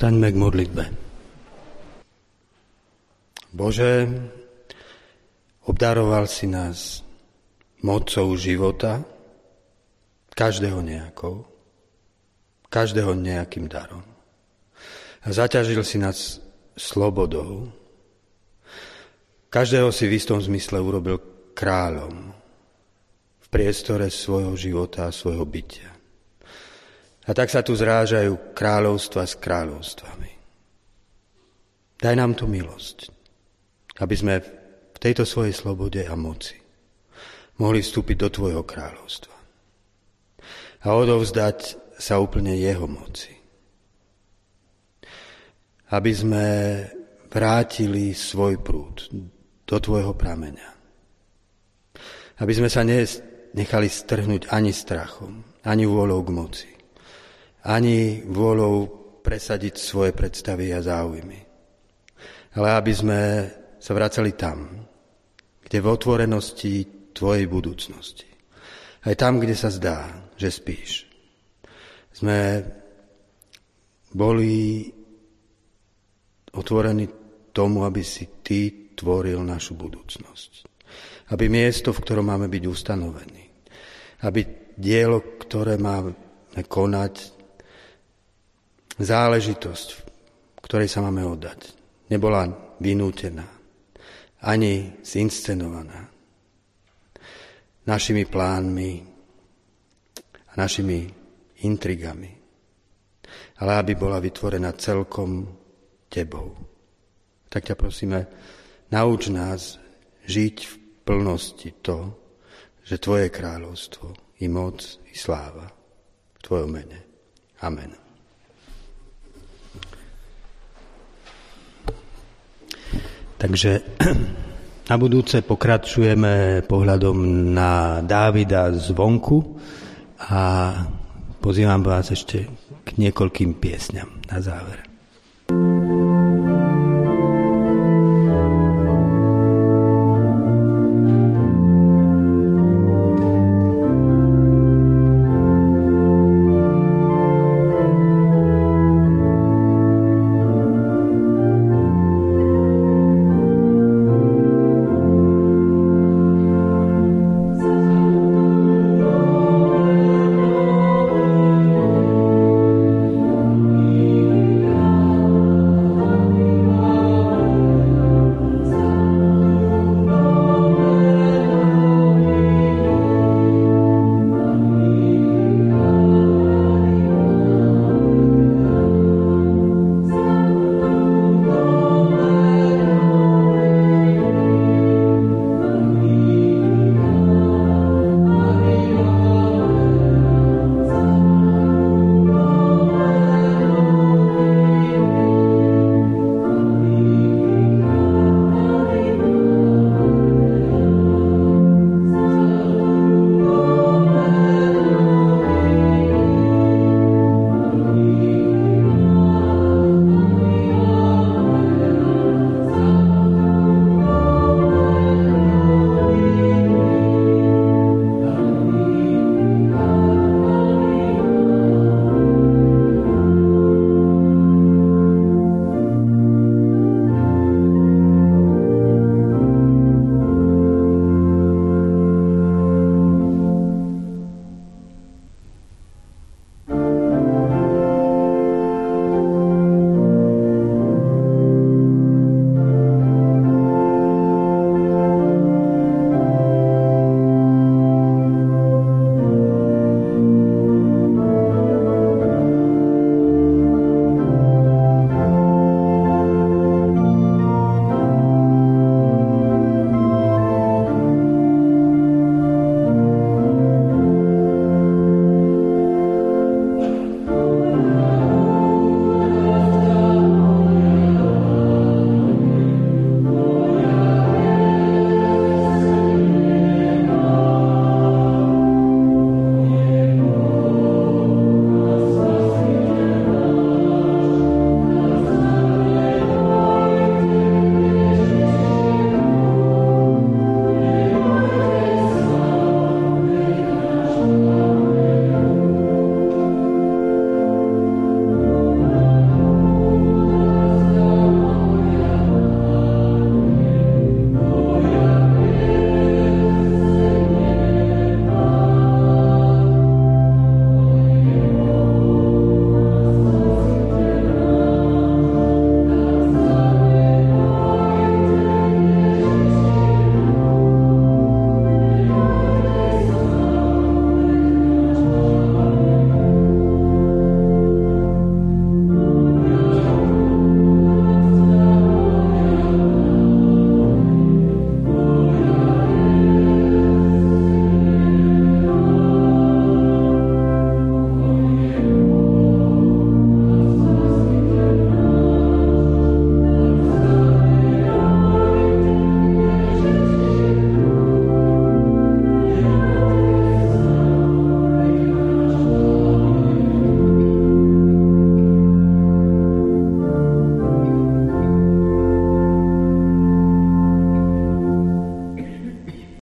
Povstaňme k modlitbe. Bože, obdaroval si nás mocou života, každého nejakou, každého nejakým darom. A zaťažil si nás slobodou. Každého si v istom zmysle urobil kráľom v priestore svojho života a svojho bytia. A tak sa tu zrážajú kráľovstva s kráľovstvami. Daj nám tú milosť, aby sme v tejto svojej slobode a moci mohli vstúpiť do tvojho kráľovstva a odovzdať sa úplne jeho moci. Aby sme vrátili svoj prúd do tvojho prameňa. Aby sme sa nechali strhnúť ani strachom, ani vôľou k moci, ani vôľou presadiť svoje predstavy a záujmy. Ale aby sme sa vracali tam, kde v otvorenosti tvojej budúcnosti, aj tam, kde sa zdá, že spíš, sme boli otvorení tomu, aby si ty tvoril našu budúcnosť. Aby miesto, v ktorom máme byť ustanovení, aby dielo, ktoré máme konať, záležitosť, ktorej sa máme oddať, nebola vynútená, ani zinscenovaná našimi plánmi a našimi intrigami, ale aby bola vytvorená celkom tebou. Tak ťa prosíme, nauč nás žiť v plnosti to, že tvoje kráľovstvo i moc i sláva v tvojom mene. Amen. Takže na budúce pokračujeme pohľadom na Dávida zvonku a pozývam vás ešte k niekoľkým piesňam na záver.